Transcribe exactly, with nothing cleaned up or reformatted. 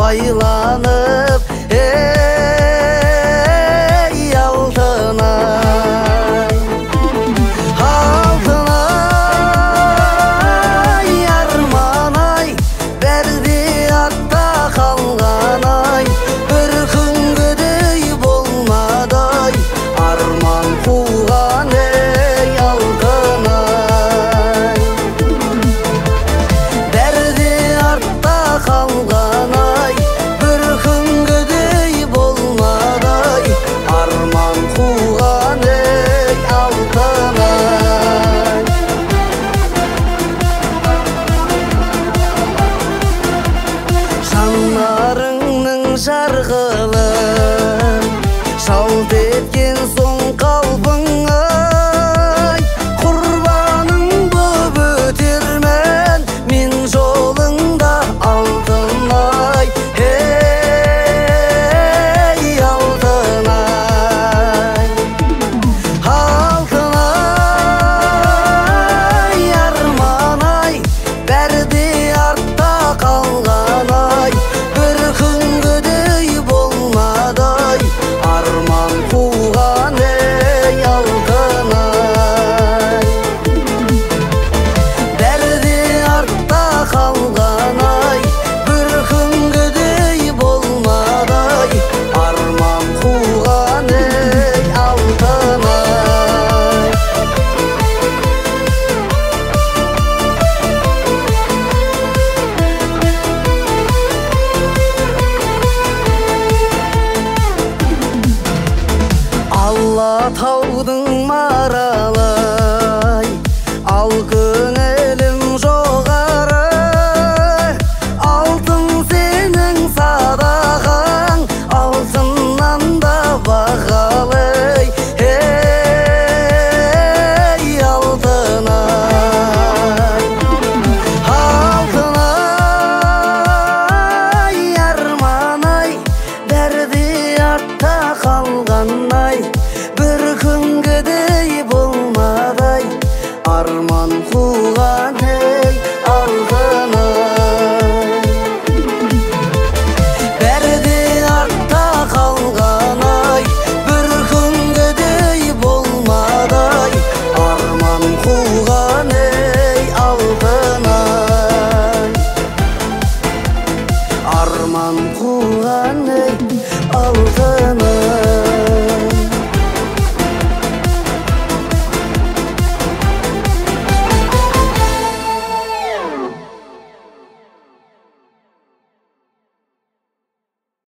айланып, ей алтынай, алтынай, арманай, бәрде артта қалғанай, бір күнгідей болмадай, арман қуған ей алтынай, бәрде артта қалғанай, бір күнгідей болмадай, арман қуған ей алтынай. Жанарыңның жарғылын жалт еткен соң қалпыңай, құрбаның боп өтермін мен жолыңда алтынай, ей алтынай, алтынай, арманай, бәрде артта қалғанай, бір күнгідей болмадай, арман қуған ей алтынай, бәрде артта қалғанай, бір күнгідей болмадай, арман қуған ей алтынай. Алатаудың маралай, ал көңілім жоғары, алтын сенің садағаң, алтыннан да бағалы, ей алтынай, алтынай, арманай, бәрде артта қалғанай, бір күнгідей болмадай, арман қуған ей алтынай, бәрде артта қалғанай, бір күнгідей болмадай, арман қуған ей алтынай, арман қуған ей алтынай.